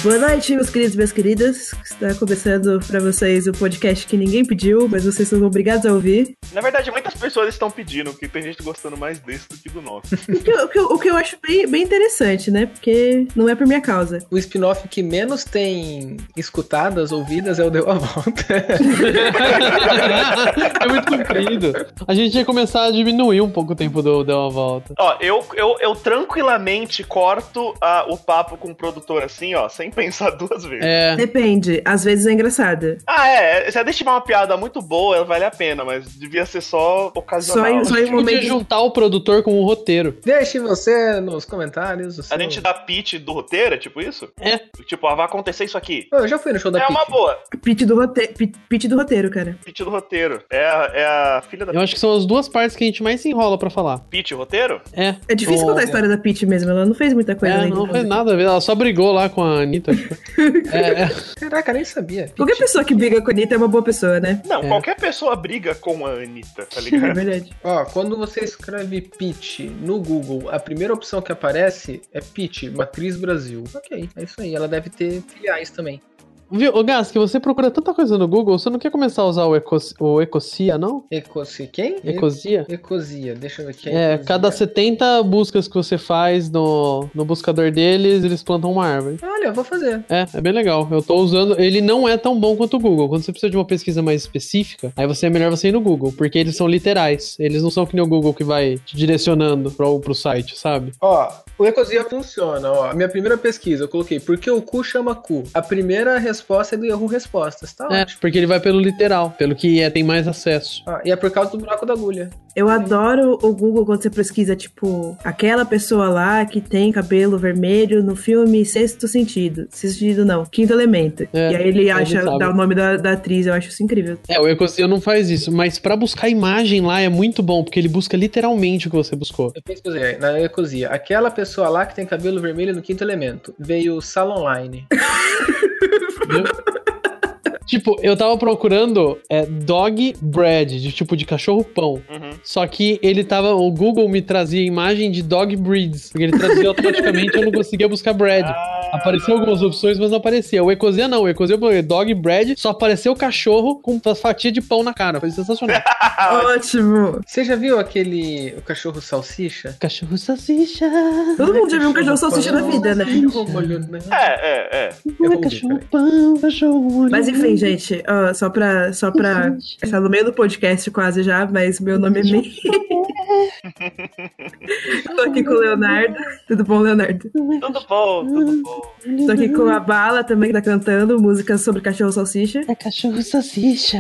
Boa noite, meus queridos e minhas queridas. Está começando para vocês o podcast que ninguém pediu, mas vocês são obrigados a ouvir. Na verdade, muitas pessoas estão pedindo, que tem gente gostando mais desse do que do nosso. O que eu acho bem interessante, né? Porque não é por minha causa. O spin-off que menos tem escutadas, ouvidas, é o Deu a Volta. É muito comprido. A gente ia começar a diminuir um pouco o tempo do Deu a Volta. Ó, eu tranquilamente corto o papo com o produtor assim, ó, sem pensar duas vezes. É. Depende, às vezes é engraçada. Se deixa uma piada muito boa, vale a pena, mas devia ser só ocasional. Só em Podia momentos... juntar o produtor com o roteiro. Deixe você nos comentários. A gente dá pitch do roteiro, é tipo isso? É. Tipo, vai acontecer isso aqui. Eu já fui no show da É uma Pitty. boa. Pitch do roteiro, cara. Pitch do roteiro. É a filha da Eu acho que são as duas partes que a gente mais se enrola pra falar. Pitch roteiro? É. É difícil contar a história da Pitty mesmo, ela não fez muita coisa ainda. Não fez nada a ver, ela só brigou lá com a Anitta. Caraca, nem sabia. Qualquer pessoa que briga com a Anitta é uma boa pessoa, né? Não, qualquer pessoa briga com a Anitta, tá É ligado? verdade. Ó, quando você escreve Pitty no Google, a primeira opção que aparece é Pitty, Matriz Brasil. Ok, é isso aí. Ela deve ter filiais também. Viu, ô Gas, que você procura tanta coisa no Google, você não quer começar a usar o Ecosia, não? Quem? Ecosia? Ecosia, deixa eu ver aqui. É, cada 70 buscas que você faz no buscador deles, eles plantam uma árvore. Olha, eu vou fazer. É bem legal. Eu tô usando. Ele não é tão bom quanto o Google. Quando você precisa de uma pesquisa mais específica, aí é melhor você ir no Google, porque eles são literais. Eles não são que nem o Google que vai te direcionando pro site, sabe? Ó, o Ecosia funciona, ó. Minha primeira pesquisa, eu coloquei por que o cu chama cu. A primeira resposta é do Yahoo Respostas, tá ótimo. Porque ele vai pelo literal, pelo que tem mais acesso. Ah, e é por causa do buraco da agulha. Eu adoro o Google quando você pesquisa, tipo, aquela pessoa lá que tem cabelo vermelho no filme Sexto Sentido. Sexto Sentido não, Quinto Elemento. E aí ele dá o nome da atriz, eu acho isso incrível. O Ecosia não faz isso, mas pra buscar imagem lá é muito bom, porque ele busca literalmente o que você buscou. Eu pesquisei na Ecosia, aquela pessoa lá que tem cabelo vermelho no Quinto Elemento. Veio Salon Line. Tipo, eu tava procurando dog bread, de cachorro pão. Uhum. Só que o Google me trazia imagem de dog breeds, porque ele trazia automaticamente e eu não conseguia buscar bread. Apareceu algumas opções, mas não aparecia. O Ecosia não, o Ecosia eu falei dog bread, só apareceu o cachorro com fatia de pão na cara. Foi sensacional. Ótimo! Você já viu o cachorro salsicha? Cachorro salsicha. Todo mundo já viu um cachorro salsicha na vida, né? Cachorro pão, cachorro molho. Mas enfim, gente, ó, só pra estar no meio do podcast quase já, mas meu nome é Mi. Tô aqui com o Leonardo. Tudo bom, Leonardo? Tudo bom. Tô aqui com a Bala também, que tá cantando músicas sobre cachorro salsicha. É cachorro salsicha.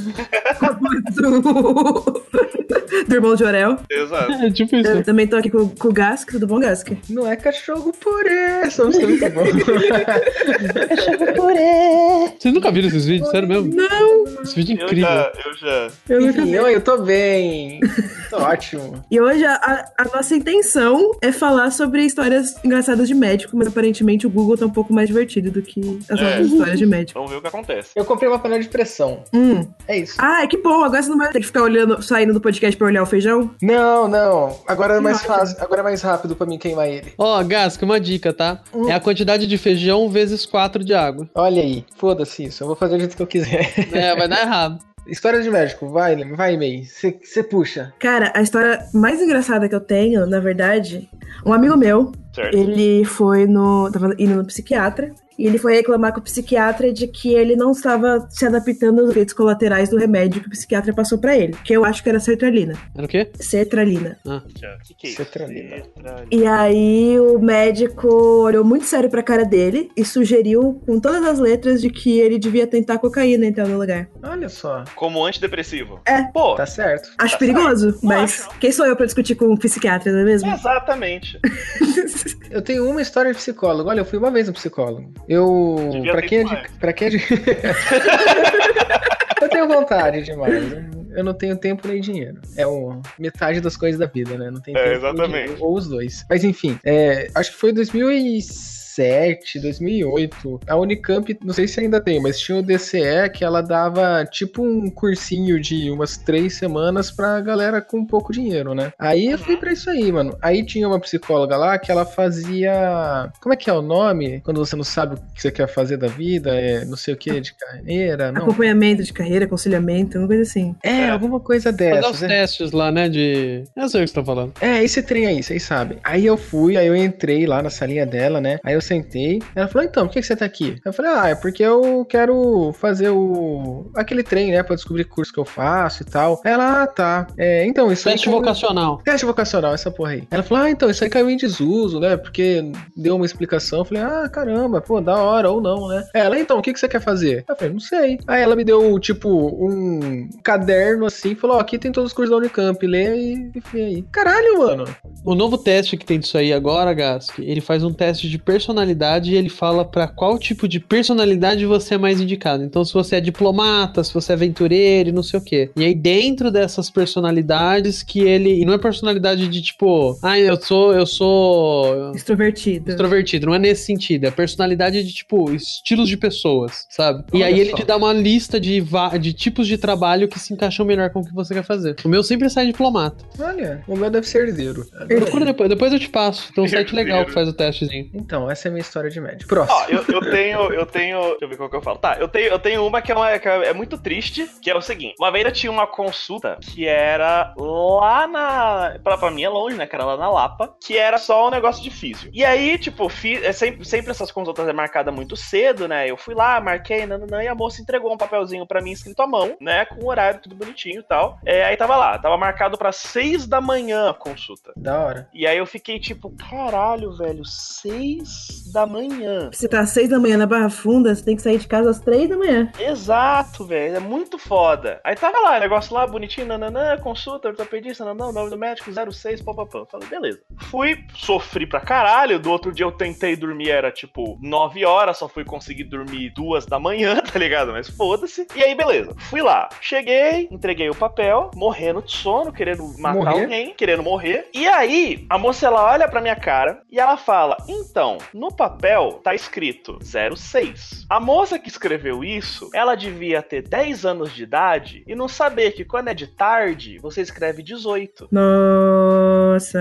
Do irmão de Orel. Exato. É tipo isso. Eu também tô aqui com o Gask. Tudo bom, Gask? Não é cachorro purê. Essa música é muito boa. Cachorro purê. Vocês nunca viram esses vídeos? Sério mesmo? Não! Esse vídeo é incrível. Eu já. Eu nunca vi. Eu tô bem. Tô ótimo. E hoje a nossa intenção é falar sobre histórias engraçadas de médico, mas aparentemente o Google tá um pouco mais divertido do que as nossas histórias de médico. Vamos ver o que acontece. Eu comprei uma panela de pressão. É isso. Ah, que bom. Agora você não vai ter que ficar saindo do podcast pra olhar o feijão? Não. Agora é mais fácil. Agora é mais rápido pra mim queimar ele. Ó, Gasca, uma dica, tá? É a quantidade de feijão vezes 4 de água. Olha aí. Foda-se isso. Eu vou fazer do jeito que eu quiser. Vai dar errado. História de médico. Vai, May. Você puxa. Cara, a história mais engraçada que eu tenho, na verdade, um amigo meu, Certo. ele tava indo no psiquiatra. E ele foi reclamar com o psiquiatra de que ele não estava se adaptando aos efeitos colaterais do remédio que o psiquiatra passou pra ele. Que eu acho que era sertralina. Era o quê? Sertralina. Que é isso? Cetralina. E aí o médico olhou muito sério pra cara dele e sugeriu com todas as letras de que ele devia tentar cocaína então no lugar. Olha só. Como antidepressivo. É. Pô, Tá certo. Acho Tá perigoso, certo. mas quem sou eu pra discutir com um psiquiatra, não é mesmo? exatamente. Eu tenho uma história de psicólogo. Olha, eu fui uma vez no psicólogo. Eu... Devia Pra ter quem é ido de... mais. Pra quem é de... Eu tenho vontade demais. eu não tenho tempo nem dinheiro. É metade das coisas da vida, né? Não tem tempo exatamente. nem dinheiro, ou os dois. Mas enfim, acho que foi 2007, 2008. A Unicamp, não sei se ainda tem, mas tinha o DCE que ela dava tipo um cursinho de umas 3 semanas pra galera com pouco dinheiro, né? Aí eu fui pra isso aí, mano. Aí tinha uma psicóloga lá que ela fazia... Como é que é o nome? Quando você não sabe o que você quer fazer da vida, não sei o que, de carreira, não. Acompanhamento de carreira, aconselhamento, uma coisa assim. Alguma coisa dessa. Fazer os testes lá, né, eu sei o que você tá falando. Esse trem aí, vocês sabem. Aí eu entrei lá na salinha dela, né? Aí eu sentei. Ela falou, então, por que você tá aqui? Eu falei, é porque eu quero fazer aquele trem, né? Pra descobrir que curso que eu faço e tal. Ela, tá. Então, isso Teste aí... vocacional. Teste vocacional, essa porra aí. Ela falou, então, isso aí caiu em desuso, né? Porque deu uma explicação. Eu falei, caramba, pô, da hora, ou não, né? Ela, então, o que você quer fazer? Eu falei, não sei. Aí ela me deu, tipo, um caderno assim, falou, aqui tem todos os cursos da Unicamp, lê e vê aí. Caralho, mano. O novo teste que tem disso aí agora, Gask, ele faz um teste de personalidade e ele fala pra qual tipo de personalidade você é mais indicado. Então, se você é diplomata, se você é aventureiro e não sei o quê. E aí, dentro dessas personalidades que ele... E não é personalidade de tipo... eu sou... Extrovertido, não é nesse sentido. É personalidade de tipo, estilos de pessoas, sabe? E aí ele te dá uma lista de tipos de trabalho que se encaixam melhor com o que você quer fazer. O meu sempre sai diplomata. Olha, o meu deve ser herdeiro. Procura depois eu te passo. Tem um site legal que faz o testezinho. Então, essa é a minha história de médico. Próximo. Eu tenho. Deixa eu ver qual que eu falo. Tá, eu tenho uma que é muito triste, que é o seguinte. Uma vez eu tinha uma consulta que era lá pra mim é longe, né? Que era lá na Lapa, que era só um negócio de físio. E aí, tipo, sempre essas consultas é marcada muito cedo, né? Eu fui lá, marquei, e a moça entregou um papelzinho pra mim escrito à mão, né? Com o horário tudo bonitinho e tal. Aí tava marcado pra 6 da manhã a consulta. Da hora. E aí eu fiquei tipo, caralho, velho, 6 da manhã. Você tá às 6 da manhã na Barra Funda, você tem que sair de casa às 3 da manhã. Exato, velho, é muito foda. Aí tava lá, negócio lá, bonitinho, consulta, ortopedista, nome do médico, 06, papapá. Falei, beleza. Sofri pra caralho, do outro dia eu tentei dormir, era tipo 9 horas, só fui conseguir dormir 2 da manhã, tá ligado? Mas foda-se. E aí, beleza. Fui lá, cheguei, entreguei o papel, morrendo de sono, querendo matar alguém, querendo morrer. E aí, a moça, ela olha pra minha cara e ela fala, então, no papel tá escrito 06. A moça que escreveu isso, ela devia ter 10 anos de idade e não saber que quando é de tarde, você escreve 18. Nossa...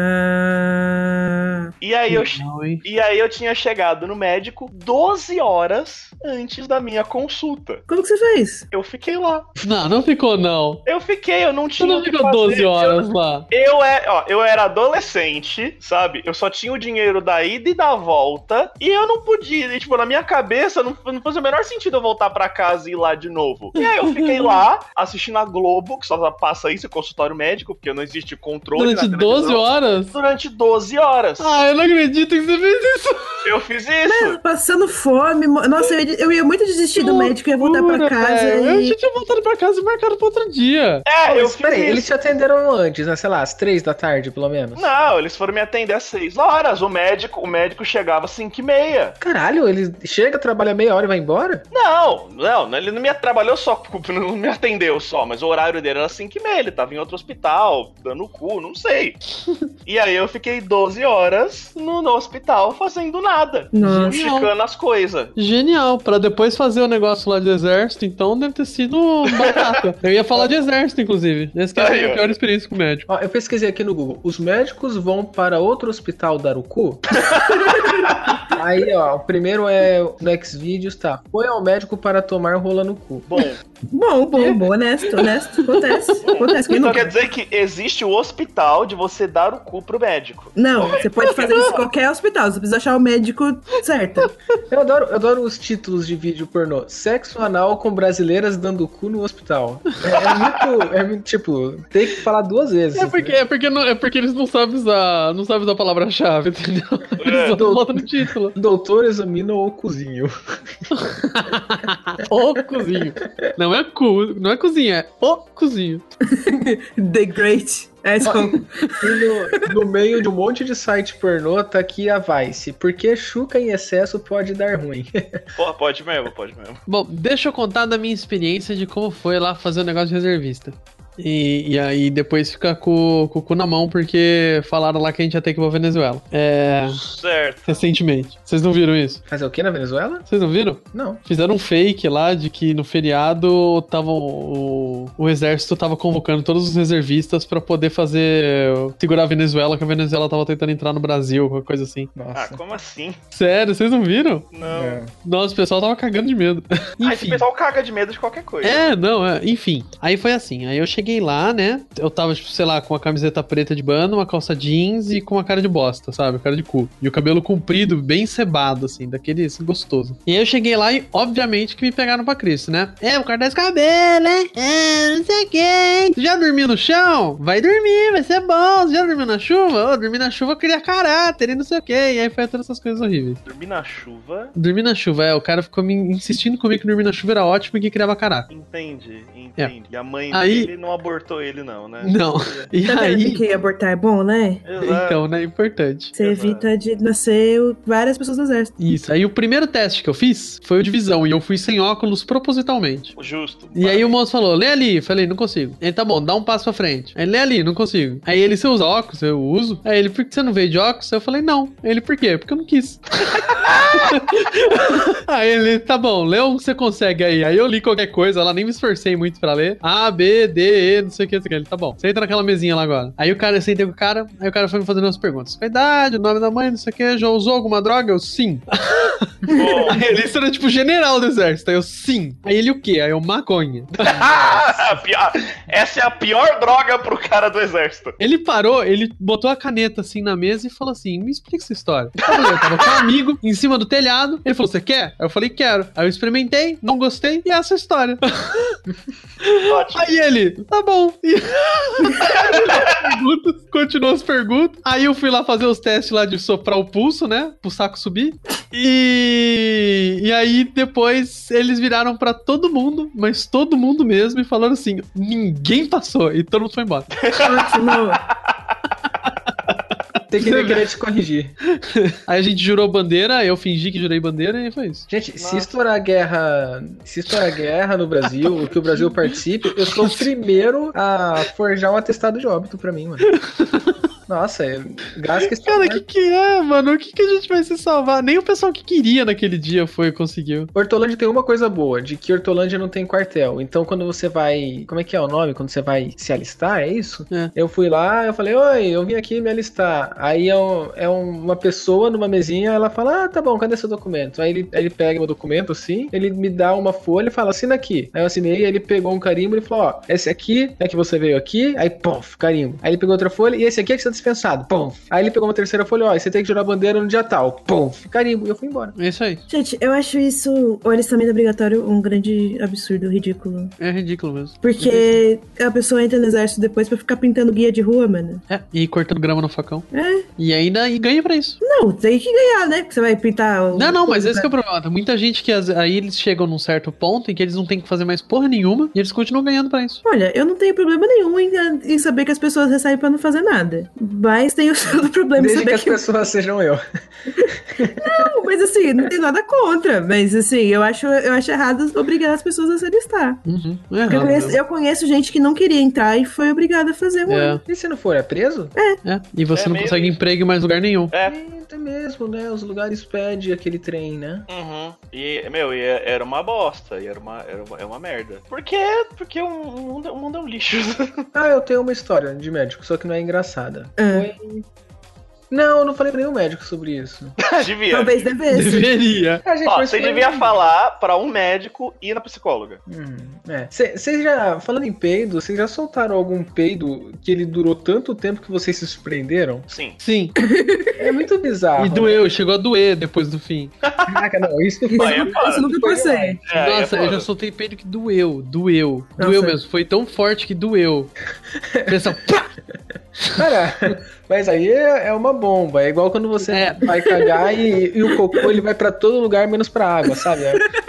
E aí eu tinha chegado no médico 12 horas antes da minha consulta. Como que você fez? Eu fiquei lá. Não ficou, não. Eu fiquei, eu não tinha. Você não ficou 12 horas lá. Eu era adolescente, sabe? Eu só tinha o dinheiro da ida e da volta. E eu não podia. E, tipo, na minha cabeça, não fazia o menor sentido eu voltar pra casa e ir lá de novo. E aí eu fiquei lá, assistindo a Globo, que só passa isso, consultório médico, porque não existe controle. Durante 12 horas? Durante 12 horas. Eu não acredito que você fez isso. Eu fiz isso. Mas, passando fome. Nossa, eu ia muito desistir do médico, eu ia voltar pra casa. Eu já tinha voltado pra casa e marcado pra outro dia. Peraí, eles te atenderam antes, né? Sei lá, às 3 da tarde, pelo menos. Não, eles foram me atender às 6 horas. O médico chegava às 5h30. Caralho, ele chega, trabalha meia hora e vai embora? Não, ele não me trabalhou só, não me atendeu só, mas o horário dele era 5h30, ele tava em outro hospital, dando cu, não sei. E aí eu fiquei 12 horas no hospital fazendo nada, justificando as coisas. Genial, pra depois fazer o negócio lá de exército, então deve ter sido batata. Eu ia falar de exército, inclusive. Essa que é a pior experiência com o médico. Eu pesquisei aqui no Google, os médicos vão para outro hospital dar o cu? Aí, o primeiro é no Xvideos, tá. Foi ao médico para tomar rola no cu. Bom, honesto. Acontece. Então quer dizer que existe o hospital de você dar o cu pro médico. Não, você pode fazer isso em qualquer hospital, você precisa achar o médico certo. Eu adoro os títulos de vídeo pornô. Sexo anal com brasileiras dando cu no hospital. É muito, tipo, tem que falar 2 vezes. É porque eles não sabem usar a palavra-chave, entendeu? Eles só botam no título. Doutor examina o cozinho. O cozinho. Não é cozinha, é o cozinho. The Great. E no meio de um monte de site pornô tá aqui a Vice. Porque chuca em excesso pode dar ruim. Pode mesmo. Bom, deixa eu contar da minha experiência de como foi lá fazer o negócio de reservista. E aí depois fica com o cu na mão, porque falaram lá que a gente ia ter que ir pra Venezuela. Certo. Recentemente. Vocês não viram isso? Fazer o que na Venezuela? Vocês não viram? Não. Fizeram um fake lá de que no feriado o exército tava convocando todos os reservistas pra poder segurar a Venezuela, que a Venezuela tava tentando entrar no Brasil, qualquer coisa assim. Nossa. Como assim? Sério, vocês não viram? Não. Nossa, o pessoal tava cagando de medo. Esse pessoal caga de medo de qualquer coisa. Enfim. Aí foi assim, aí eu cheguei lá, né, eu tava, tipo, sei lá, com a camiseta preta de banda, uma calça jeans e com uma cara de bosta, sabe, cara de cu. E o cabelo comprido, bem cebado, assim, daquele assim, gostoso. E aí eu cheguei lá e, obviamente, que me pegaram pra Cristo, né? O cara desse cabelo, hein? Não sei o que. Já dormiu no chão? Vai dormir, vai ser bom. Já dormiu na chuva? Dormir na chuva cria caráter e não sei o que. E aí foi todas essas coisas horríveis. Dormir na chuva? Dormir na chuva, o cara ficou me insistindo comigo que dormir na chuva era ótimo e que criava caráter. Entendi. E a mãe aí... dele não abortou ele, não, né? Não. E tá aí... que abortar é bom, né? Exato. Então, né? É importante. Você evita de nascer várias pessoas no exército. Isso. Aí o primeiro teste que eu fiz foi o de visão. E eu fui sem óculos propositalmente. Justo. E aí o moço falou, lê ali. Eu falei, não consigo. Ele, tá bom, dá um passo pra frente. Aí, lê ali, não consigo. Aí ele, você usa óculos? Eu uso. Aí ele, por que você não veio de óculos? Eu falei, não. Aí ele, por quê? Porque eu não quis. Aí ele, tá bom, lê o que você consegue aí. Aí eu li qualquer coisa, lá nem me esforcei muito pra ler. A, B, D, E, não sei o que. Ele, tá bom. Você entra naquela mesinha lá agora. Aí eu sentei com o cara, aí o cara foi me fazendo umas perguntas. A idade, o nome da mãe, não sei o que. Já usou alguma droga? Eu, sim. Aí ele, isso era tipo general do exército. Aí eu, sim. Aí ele, o quê? Aí eu, maconha. Essa é a pior droga pro cara do exército. Ele parou, ele botou a caneta assim na mesa e falou assim, me explica essa história. Eu tava com um amigo em cima do telhado, ele falou, você quer? Aí eu falei, quero. Aí eu experimentei, não gostei, e essa é a história. Ótimo. Aí ele, tá bom. E... continuou as perguntas. Aí eu fui lá fazer os testes lá de soprar o pulso, né? Pro saco subir. E aí depois eles viraram pra todo mundo, mas todo mundo mesmo, e falaram assim, ninguém passou. E todo mundo foi embora. Tem que querer te corrigir. Aí a gente jurou bandeira, eu fingi que jurei bandeira e foi isso. Gente, se estourar guerra no Brasil, que o Brasil participe, eu sou o primeiro a forjar um atestado de óbito pra mim, mano. Nossa, gás que cara, que é, mano? O que a gente vai se salvar? Nem o pessoal que queria naquele dia conseguiu. Hortolândia tem uma coisa boa, de que Hortolândia não tem quartel. Então, quando você vai... Como é que é o nome? Quando você vai se alistar, é isso? É. Eu fui lá, eu falei, oi, eu vim aqui me alistar. Aí uma pessoa numa mesinha, ela fala, tá bom, cadê seu documento? Aí ele pega meu documento, assim, ele me dá uma folha e fala, assina aqui. Aí eu assinei, aí ele pegou um carimbo e falou, esse aqui é que você veio aqui, aí, pof, carimbo. Aí ele pegou outra folha, e esse aqui é que você tá dispensado, pum. Aí ele pegou uma terceira folha, você tem que jurar a bandeira no dia tal, pum, carimbo, e eu fui embora. É isso aí. Gente, eu acho isso, o alistamento obrigatório, um grande absurdo, ridículo. É ridículo mesmo. Porque a pessoa entra no exército depois pra ficar pintando guia de rua, mano. E cortando grama no facão. E ainda ganha pra isso. Não, tem que ganhar, né? Porque você vai pintar... Não, mas esse que é o problema. Tem muita gente que aí eles chegam num certo ponto em que eles não tem que fazer mais porra nenhuma e eles continuam ganhando pra isso. Olha, eu não tenho problema nenhum em saber que as pessoas recebem pra não fazer nada. Mas tem o seu problema desde em saber que as pessoas sejam eu. Não, mas assim, não tem nada contra. Mas assim, eu acho errado obrigar as pessoas a se alistar. Uhum. Eu conheço gente que não queria entrar e foi obrigada a fazer um ano. E se não for, é preso? E você não consegue emprego em mais lugar nenhum. É mesmo, né? Os lugares pedem aquele trem, né? Uhum. E era uma bosta. E é uma merda. Por quê? Porque o mundo é um lixo. Eu tenho uma história de médico, só que não é engraçada. Não, eu não falei pra nenhum médico sobre isso. Devia. Talvez devesse. Deveria. Você devia falar pra um médico e na psicóloga. Vocês já, falando em peido, vocês já soltaram algum peido que ele durou tanto tempo que vocês se surpreenderam? Sim. É muito bizarro. E doeu, chegou a doer depois do fim. Caraca, não, isso foi... Isso nunca passei. Nossa, eu já soltei peido que doeu. Doeu mesmo, foi tão forte que doeu. Pensa, pá! Cara, mas aí é uma bomba. É igual quando você vai cagar e o cocô ele vai pra todo lugar menos pra água, sabe?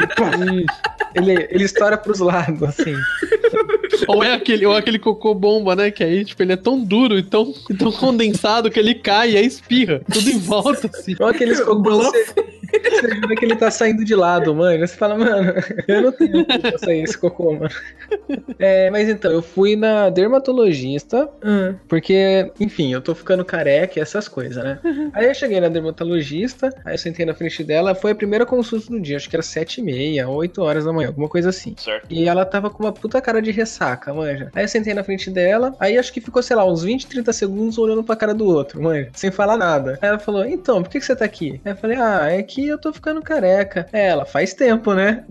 Ele estoura pros lados, assim. Ou aquele cocô bomba, né? Que aí, tipo, ele é tão duro e tão condensado que ele cai e aí espirra. Tudo em volta, assim. Ou aqueles cocô Você jura que ele tá saindo de lado, mano. Você fala, mano, eu não tenho como sair esse cocô, mano. Mas então, eu fui na dermatologista, porque, enfim, eu tô ficando careca e essas coisas, né? Aí eu cheguei na dermatologista, aí eu sentei na frente dela, foi a primeira consulta do dia, acho que era 7h30, 8 horas da manhã, alguma coisa assim. Certo. E ela tava com uma puta cara de ressaca, manja. Aí eu sentei na frente dela, aí acho que ficou, sei lá, uns 20, 30 segundos olhando pra cara do outro, manja, sem falar nada. Aí ela falou, então, por que você tá aqui? Aí eu falei, é que eu tô ficando careca. Ela, faz tempo, né?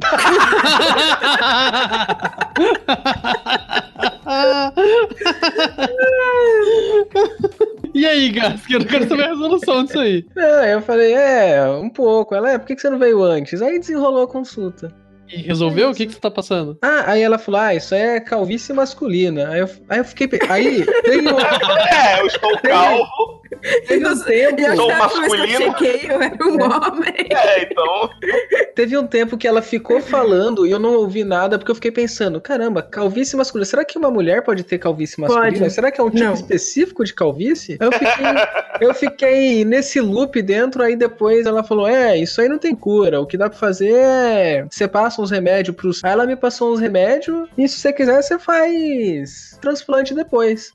E aí, Gask, eu não quero saber a resolução disso aí. Eu falei, um pouco. Ela, por que você não veio antes? Aí desenrolou a consulta. E resolveu? O que você tá passando? Aí ela falou, isso é calvície masculina. Aí eu fiquei... Aí tem eu estou calvo. Teve um tempo... Eu sou masculino. Eu chequei, eu era um homem. Então... Teve um tempo que ela ficou falando e eu não ouvi nada, porque eu fiquei pensando, caramba, calvície masculina, será que uma mulher pode ter calvície masculina? Pode. Será que é um tipo específico de calvície? Eu fiquei nesse loop dentro, aí depois ela falou, isso aí não tem cura, o que dá pra fazer é, você passa uns remédios pros... Aí ela me passou uns remédios, e se você quiser, você faz transplante depois.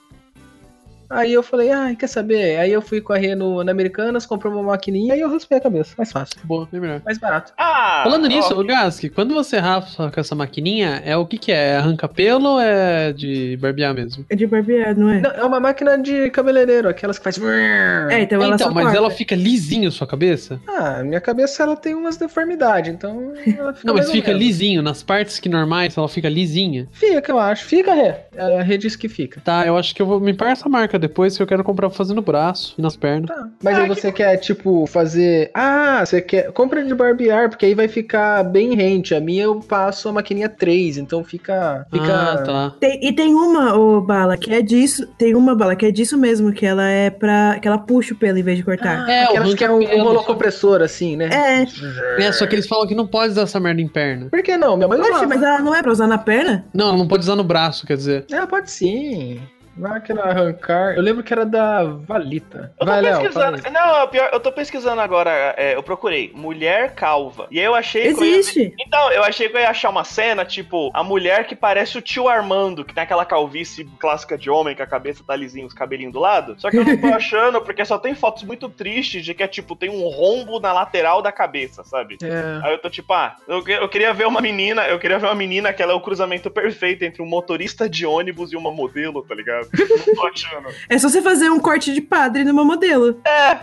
Aí eu falei, quer saber? Aí eu fui correr na Americanas, comprei uma maquininha e eu raspei a cabeça. Mais fácil. Boa, bem melhor. Mais barato. Falando nisso, Gask, quando você raspa com essa maquininha, é o que é? Arranca pelo ou é de barbear mesmo? É de barbear, não é? Não, é uma máquina de cabeleireiro, aquelas que faz... Então ela só mas corta. ela fica lisinho sua cabeça? Minha cabeça ela tem umas deformidades, então ela fica... Não, mas fica lisinho, nas partes que normais ela fica lisinha? Fica, eu acho. Fica, Rê. A Rê disse que fica. Tá, eu acho que eu vou me passa essa marca depois que eu quero comprar pra fazer no braço e nas pernas. Tá. Mas aí você quer, tipo, fazer... você quer... Compra de barbear, porque aí vai ficar bem rente. A minha eu passo a maquininha 3, então fica... tá. Tem uma, Bala, que é disso. Tem uma, Bala, que é disso mesmo, que ela é pra... que ela puxa o pelo em vez de cortar. Aquelas que é um rolocompressor, assim, né? Só que eles falam que não pode usar essa merda em perna. Por que não? Minha mãe usava. Mas ela não é pra usar na perna? Não, ela não pode usar no braço, quer dizer. Pode sim. Máquina arrancar. Eu lembro que era da Valita. Eu tô pesquisando. Não, pior, eu tô pesquisando agora. Eu procurei mulher calva. E aí eu achei. Existe. Então, eu achei que eu ia achar uma cena, tipo, a mulher que parece o tio Armando, que tem aquela calvície clássica de homem, que a cabeça tá lisinha, os cabelinhos do lado. Só que eu não tô achando, porque só tem fotos muito tristes de que é tipo, tem um rombo na lateral da cabeça, sabe? Aí eu tô tipo, eu queria ver uma menina, que ela é o cruzamento perfeito entre um motorista de ônibus e uma modelo, tá ligado? Não tô achando. É só você fazer um corte de padre numa modelo.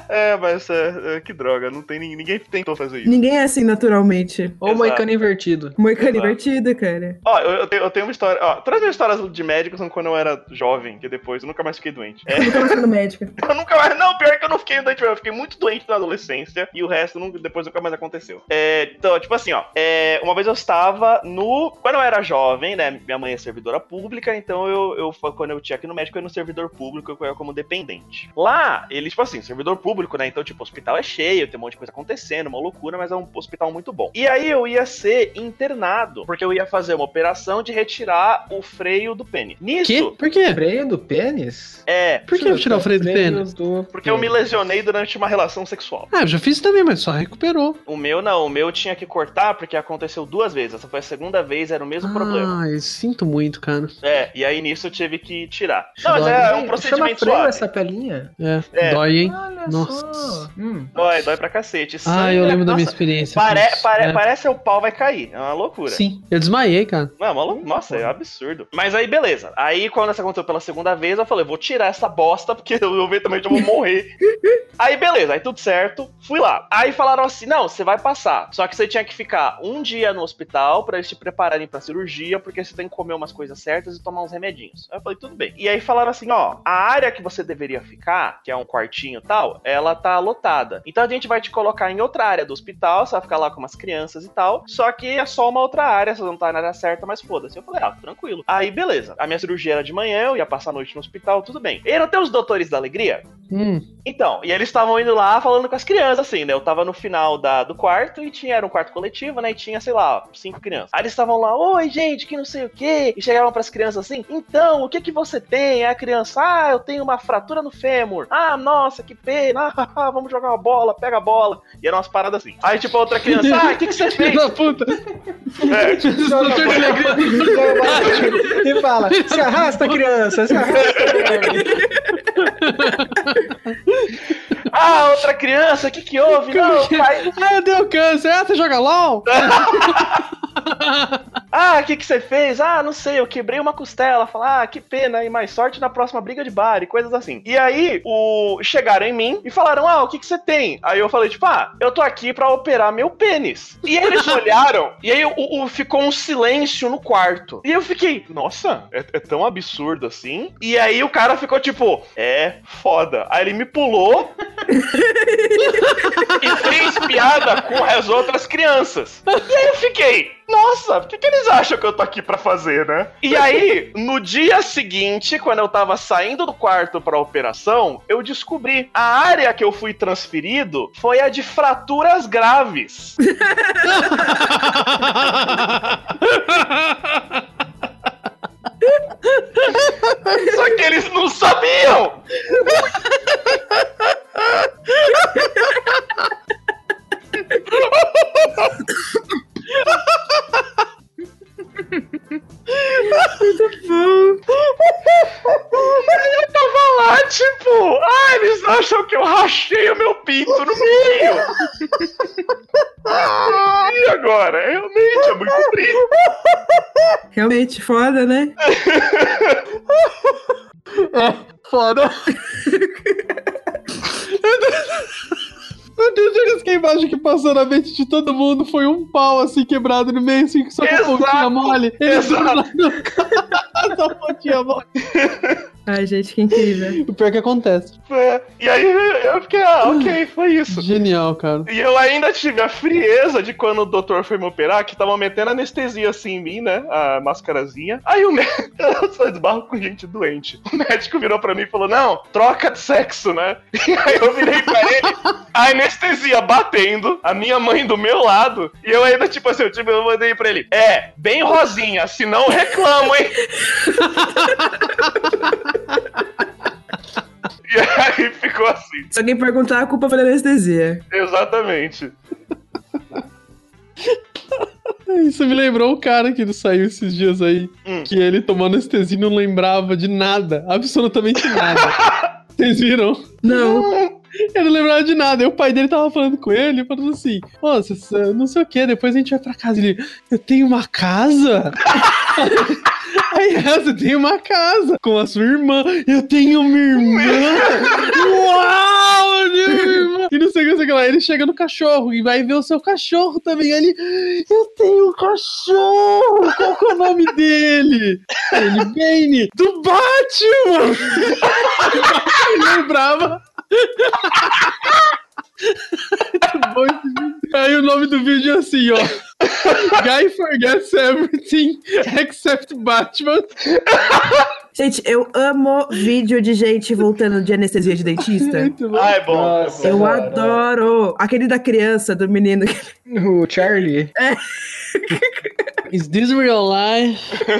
Mas que droga, não tem ninguém tentou fazer isso. Ninguém é assim naturalmente. Ou moicano invertido. Moicano invertido, cara. Eu tenho uma história. Todas as minhas histórias de médicos são quando eu era jovem, que depois eu nunca mais fiquei doente. Eu nunca mais fui no médico. Eu nunca mais. Não, pior que eu não fiquei doente, eu fiquei muito doente na adolescência e o resto depois nunca mais aconteceu. Então, tipo assim, uma vez eu estava quando eu era jovem, né? Minha mãe é servidora pública, então quando eu tinha aqui no médico, eu ia no servidor público, eu ia como dependente. Lá, eles, tipo assim, servidor público, né? Então, tipo, o hospital é cheio, tem um monte de coisa acontecendo, uma loucura, mas é um hospital muito bom. E aí eu ia ser internado, porque eu ia fazer uma operação de retirar o freio do pênis. Nisso... Por quê? Freio do pênis? Por que tirar o freio do pênis? Porque eu me lesionei durante uma relação sexual. Eu já fiz também, mas só recuperou. O meu tinha que cortar porque aconteceu 2 vezes. Essa foi a segunda vez, era o mesmo problema. Eu sinto muito, cara. E aí nisso eu tive que tirar. Não, mas é um procedimento freio suave. essa pelinha? Dói, hein? Olha Nossa. Só. Dói pra cacete. Eu lembro da minha experiência. Parece que o pau vai cair. É uma loucura. Sim, eu desmaiei, cara. Nossa, é um absurdo. Mas aí, beleza. Aí, quando essa aconteceu pela segunda vez, eu falei, vou tirar essa bosta, porque eu eventualmente eu vou morrer. Aí, beleza. Aí, tudo certo. Fui lá. Aí, falaram assim, não, você vai passar. Só que você tinha que ficar 1 dia no hospital pra eles te prepararem pra cirurgia, porque você tem que comer umas coisas certas e tomar uns remedinhos. Aí eu falei, tudo bem. E aí, falaram assim, a área que você deveria ficar, que é um quartinho e tal, ela tá lotada. Então, a gente vai te colocar em outra área do hospital, você vai ficar lá com umas crianças e tal, só que é só uma outra área, você não tá na área certa, mas foda-se. Eu falei, tranquilo. Aí, beleza. A minha cirurgia era de manhã, eu ia passar a noite no hospital, tudo bem. E não tem os doutores da alegria? Então, e eles estavam indo lá falando com as crianças, assim, né? Eu tava no final do quarto e era um quarto coletivo, né? E tinha, sei lá, 5 crianças. Aí eles estavam lá, oi, gente, que não sei o quê. E chegavam pras crianças assim, então, o que você tem? Aí a criança, eu tenho uma fratura no fêmur. Ah, nossa, que pena. Vamos jogar uma bola, pega a bola. E eram umas paradas assim. Aí, tipo, a outra criança, o que você fez? Da puta. E fala, se arrasta, criança, se arrasta. Outra criança, o que houve? Não, pai. Eu dei câncer. Você joga LOL? O que você fez? Não sei, eu quebrei uma costela. Fala, que pena, e mais sorte na próxima briga de bar e coisas assim. E aí, chegaram em mim e falaram, o que você tem? Aí eu falei, tipo, eu tô aqui pra operar meu pênis. E aí eles olharam, e aí ficou um silêncio no quarto. E eu fiquei, nossa, é tão absurdo assim? E aí o cara ficou tipo, foda. Aí ele me pulou e fez piada com as outras crianças. E aí eu fiquei, nossa, o que eles acham que eu tô aqui pra fazer, né? E aí, no dia seguinte, quando eu tava saindo do quarto pra operação, eu descobri a área que eu fui transferido foi a de fraturas graves. Só que eles não sabiam! Muito bom. Eu tava lá, tipo, eles acham que eu rachei o meu pinto no meio. E agora? Realmente é muito triste. Realmente foda, né? Foda. Meu Deus, que a imagem que passou na mente de todo mundo foi um pau assim quebrado no meio, assim, só com a pontinha mole. Exato. Só a pontinha mole. Ai, gente, que incrível. O pior que acontece. E aí eu fiquei, ok, foi isso. Genial, cara. E eu ainda tive a frieza de quando o doutor foi me operar, que tava metendo anestesia assim em mim, né? A mascarazinha. Aí o médico, eu só esbarro com gente doente. O médico virou pra mim e falou, não, troca de sexo, né? E aí eu virei pra ele, a anestesia batendo, a minha mãe do meu lado, e eu ainda, tipo assim, eu mandei pra ele, bem rosinha, senão reclamo, hein? E aí ficou assim. Se alguém perguntar, a culpa foi da anestesia. Exatamente. Isso me lembrou o cara que saiu esses dias aí, que ele tomou anestesia e não lembrava de nada, absolutamente nada. Vocês viram? Não. Eu não lembrava de nada. Aí o pai dele tava falando com ele, falando assim, não sei o que, depois a gente vai pra casa. Ele, eu tenho uma casa? Aí você tem uma casa com a sua irmã. Eu tenho uma irmã. Uau, eu tenho uma irmã. E não sei o que lá. Ele chega no cachorro e vai ver o seu cachorro também. Ele, eu tenho um cachorro. Qual que é o nome dele? Ele, Bane, do Batman. Ele lembrava. Muito bom esse vídeo. Aí o nome do vídeo é assim, ó. Guy forgets everything except Batman. Gente, eu amo vídeo de gente voltando de anestesia de dentista. Muito bom. É bom. Nossa, Eu cara. adoro. Aquele da criança, do menino. O Charlie. Is this real life?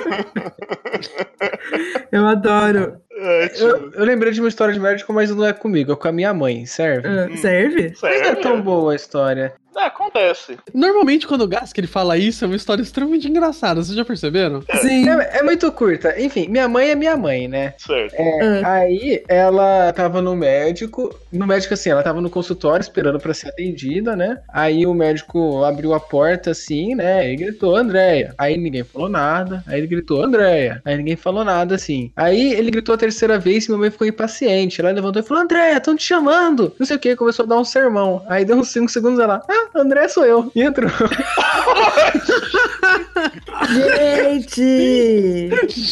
Eu adoro. Eu lembrei de uma história de médico, mas não é comigo, é com a minha mãe, serve? Serve? Mas não é tão boa a história. Acontece. Normalmente, quando o Gask ele fala isso, é uma história extremamente engraçada. Vocês já perceberam? Sim. É muito curta. Enfim, minha mãe é minha mãe, né? Certo. Aí ela tava no médico assim, ela tava no consultório esperando pra ser atendida, né? Aí o médico abriu a porta assim, né? E gritou, Andréia. Aí ninguém falou nada. Aí ele gritou, Andréia. Aí ninguém falou nada, assim. Aí ele gritou a terceira vez e minha mãe ficou impaciente. Ela levantou e falou, Andréia, estão te chamando. Não sei o que, começou a dar um sermão. Aí deu uns 5 segundos ela, André sou eu. E entrou. Gente!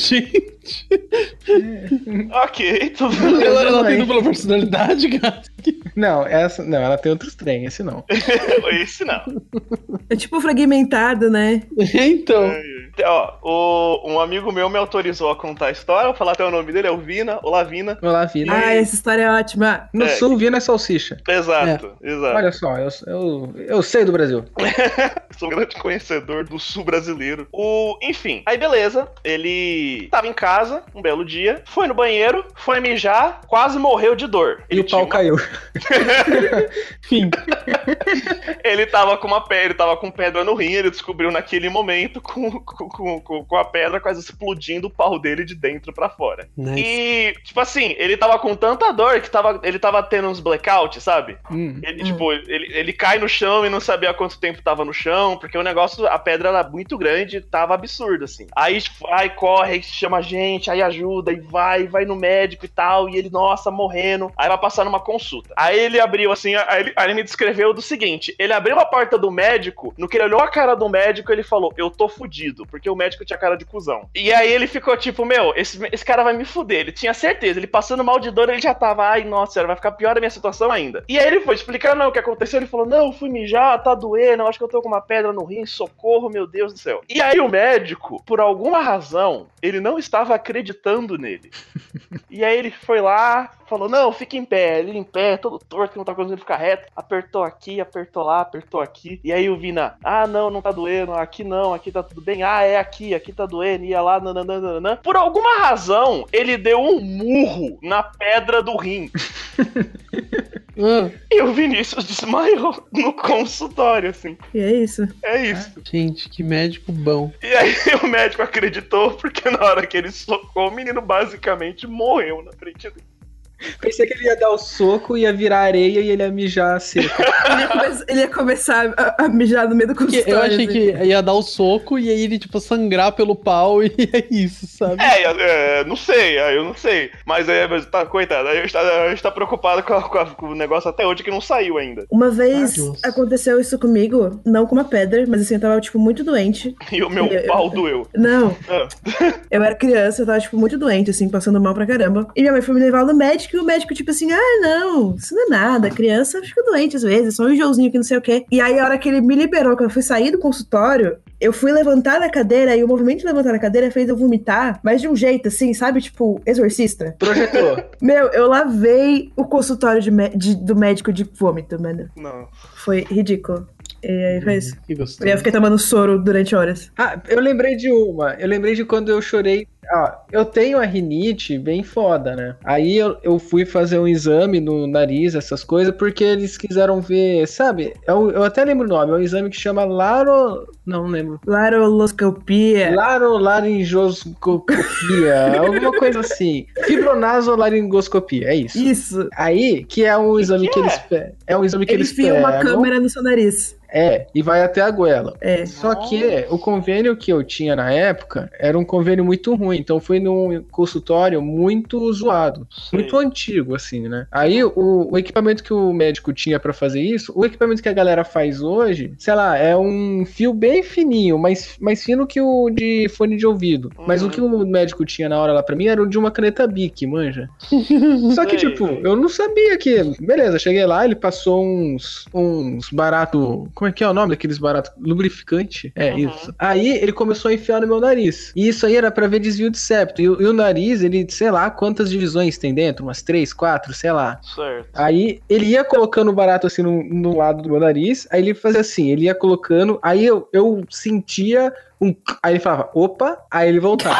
Ok, tudo bem. Ela tem dupla personalidade, Gask? Não, ela tem outros trem, esse não. Esse não. É tipo fragmentado, né? Então. Ó, um amigo meu me autorizou a contar a história, vou falar até o nome dele, é o Vina, Olá Vina. Olá, Vina. Ah, essa história é ótima. No sul, Vina é salsicha. Exato. Olha só, eu sei do Brasil. Sou um grande conhecedor do sul brasileiro. Enfim, aí beleza, ele tava em casa, um belo dia, foi no banheiro, foi mijar, quase morreu de dor. E o pau caiu. Fim. Ele tava com pedra no rim, ele descobriu naquele momento com a pedra quase explodindo o pau dele de dentro pra fora. Nice. E, tipo assim, ele tava com tanta dor que ele tava tendo uns blackouts, sabe? Ele cai no chão e não sabia há quanto tempo tava no chão, porque o negócio, a pedra era muito grande, tava absurdo, assim. Aí vai, corre, chama a gente, aí ajuda, e vai no médico e tal, e ele, nossa, morrendo. Aí vai passar numa consulta. Aí ele abriu, assim, aí ele me descreveu do seguinte, ele abriu a porta do médico, no que ele olhou a cara do médico, ele falou, eu tô fudido, porque o médico tinha cara de cuzão. E aí ele ficou tipo, meu, esse cara vai me fuder, ele tinha certeza, ele passando mal de dor, ele já tava, ai, nossa senhora, vai ficar pior a minha situação ainda. E aí ele foi explicar, não, o que aconteceu, ele falou, não, fui mijar, tá doendo, eu acho que eu tô com uma pedra no rim, socorro, meu Deus do céu. E aí o médico, por alguma razão, ele não estava acreditando nele. E aí ele foi lá, falou, não, fica em pé. Ele em pé, todo torto, que não tá conseguindo ficar reto. Apertou aqui, apertou lá, apertou aqui. E aí o Vina, não tá doendo. Aqui não, aqui tá tudo bem. É aqui tá doendo. Ia lá, nananana. Por alguma razão, ele deu um murro na pedra do rim. E o Vinícius desmaiou no consultório, assim. E é isso. É isso. Gente, que médico bom. E aí o médico acreditou, porque na hora que ele socou, o menino basicamente morreu na frente dele. Pensei que ele ia dar o soco, ia virar areia e ele ia mijar seco. Ele ia começar a mijar no meio do consultório. Eu achei que ia dar o soco e aí ele, tipo, sangrar pelo pau e é isso, sabe? Não sei, eu não sei. Mas tá, coitado, a gente tá preocupado com o negócio até hoje que não saiu ainda. Uma vez aconteceu isso comigo, não com uma pedra, mas assim, eu tava, tipo, muito doente. E o meu pau doeu. Não. Eu era criança, eu tava, tipo, muito doente, assim, passando mal pra caramba. E minha mãe foi me levar no médico, e o médico, tipo assim, não, isso não é nada, criança fica doente às vezes, só um enjoozinho que não sei o quê. E aí, a hora que ele me liberou, quando eu fui sair do consultório, eu fui levantar da cadeira, e o movimento de levantar da cadeira fez eu vomitar, mas de um jeito, assim, sabe, tipo, exorcista. Projetou. Meu, eu lavei o consultório do médico de vômito, mano. Não. Foi ridículo. E aí foi isso. Que gostoso. E eu fiquei tomando soro durante horas. Eu lembrei de uma. Eu lembrei de quando eu chorei. Eu tenho a rinite bem foda, né? Aí eu fui fazer um exame no nariz, essas coisas, porque eles quiseram ver, sabe? Eu até lembro o nome, é um exame que chama não lembro. Laroloscopia. Laringoscopia, alguma coisa assim. Fibronasolaringoscopia, é isso. Isso. Aí, que é um exame que eles pegam. É um exame que eles pegam. Ele enfia uma câmera no seu nariz. E vai até a goela. Só Nossa. que o convênio que eu tinha na época era um convênio muito ruim, então foi num consultório muito zoado, muito antigo, assim, né? Aí o equipamento que o médico tinha pra fazer isso, o equipamento que a galera faz hoje, sei lá, é um fio bem fininho, mais fino que o de fone de ouvido. Mas o que o médico tinha na hora lá pra mim era o de uma caneta Bic, manja? Só que, tipo, eu não sabia que... Beleza, cheguei lá, ele passou uns barato... Como é que é o nome daqueles baratos? Lubrificante? Isso. Aí ele começou a enfiar no meu nariz. E isso aí era pra ver desvio de septo. E o nariz, ele, sei lá, quantas divisões tem dentro? Umas 3, 4, sei lá. Certo. Aí ele ia colocando o barato assim no lado do meu nariz. Aí ele fazia assim, ele ia colocando. Aí eu sentia Aí ele falava, opa. Aí ele voltava.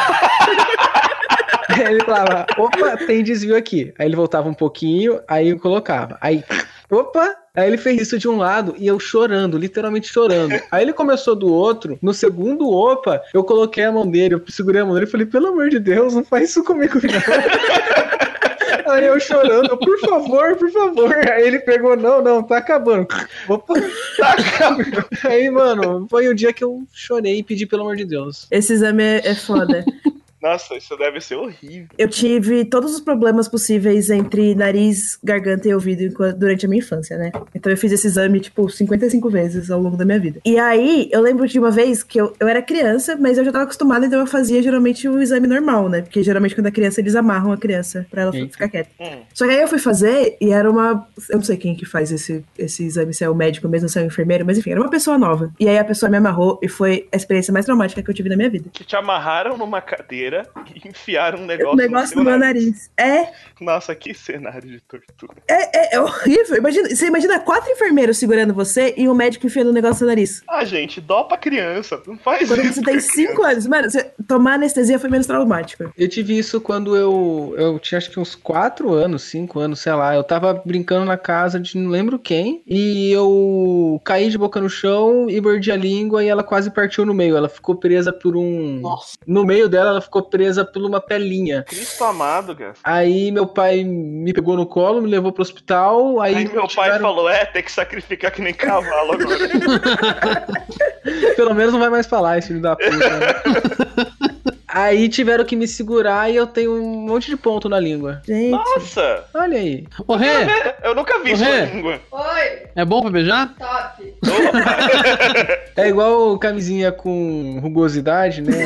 Aí ele falava, opa, tem desvio aqui. Aí ele voltava um pouquinho, aí eu colocava. Aí, opa. Aí ele fez isso de um lado e eu chorando, literalmente chorando. Aí ele começou do outro, no segundo opa, eu coloquei a mão dele, eu segurei a mão dele e falei, pelo amor de Deus, não faz isso comigo não. Aí eu chorando, por favor. Aí ele pegou, não, tá acabando. Opa, tá acabando. Aí, mano, foi o dia que eu chorei e pedi pelo amor de Deus. Esse exame é foda. Nossa, isso deve ser horrível. Eu tive todos os problemas possíveis entre nariz, garganta e ouvido durante a minha infância, né? Então eu fiz esse exame, tipo, 55 vezes ao longo da minha vida. E aí, eu lembro de uma vez que eu era criança, mas eu já tava acostumada, então eu fazia geralmente o exame normal, né? Porque geralmente quando é criança, eles amarram a criança pra ela ficar quieta. Só que aí eu fui fazer e era uma... Eu não sei quem que faz esse exame, se é o médico mesmo, se é o enfermeiro, mas enfim, era uma pessoa nova. E aí a pessoa me amarrou e foi a experiência mais traumática que eu tive na minha vida. Que te amarraram numa cadeira e enfiaram um negócio no meu nariz. Nossa, que cenário de tortura. É horrível. Você imagina 4 enfermeiros segurando você e um médico enfiando um negócio no nariz. Ah, gente, dó pra criança. Não faz quando isso. Quando você tem 5 anos. Mano, tomar anestesia foi menos traumático. Eu tive isso quando eu tinha acho que uns 4 anos, 5 anos, sei lá. Eu tava brincando na casa de não lembro quem. E eu caí de boca no chão e mordi a língua e ela quase partiu no meio. Ela ficou presa por um... Nossa. No meio dela, ela ficou presa por uma pelinha. Cristo amado, cara. Aí meu pai me pegou no colo, me levou pro hospital. Aí meu pai falou, tem que sacrificar que nem cavalo agora. Pelo menos não vai mais falar, esse filho da puta. Né? Aí tiveram que me segurar e eu tenho um monte de ponto na língua. Gente. Nossa! Olha aí. Ô, Rê! Eu nunca vi isso na língua. Oi! É bom pra beijar? Top! É igual camisinha com rugosidade, né?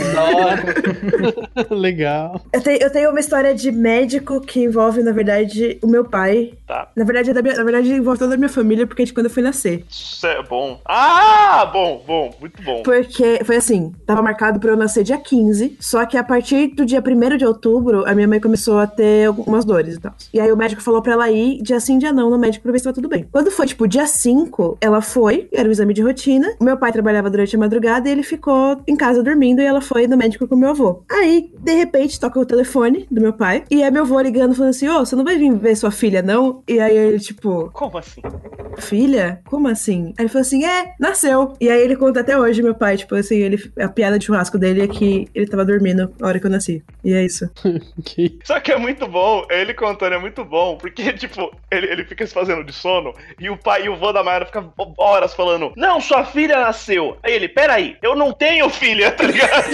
Legal. Eu tenho uma história de médico que envolve, na verdade, o meu pai. Tá. Na verdade, envolve toda a minha família, porque é de quando eu fui nascer. Isso é bom. Ah, bom, muito bom. Porque foi assim, tava marcado pra eu nascer dia 15, só que a partir do dia 1º de outubro, a minha mãe começou a ter algumas dores e tal. E aí o médico falou pra ela ir dia sim, dia não, no médico pra ver se tava tudo bem. Quando foi, tipo, dia 5, ela foi, era um exame de rotina, o meu pai trabalhava durante a madrugada e ele ficou em casa dormindo e ela foi no médico com o meu avô. Aí, de repente, toca o telefone do meu pai e é meu avô ligando, falando assim, você não vai vir ver sua filha, não? E aí ele, tipo... Como assim? Filha? Como assim? Aí ele falou assim, nasceu. E aí ele conta até hoje, meu pai, tipo assim, a piada de churrasco dele é que ele tava dormindo na hora que eu nasci. E é isso. Só que é muito bom, ele contando é muito bom, porque, tipo, ele fica se fazendo de sono, e o pai e o vô da Mayara ficam horas falando, não, sua filha nasceu. Aí ele, peraí, eu não tenho filha, tá ligado?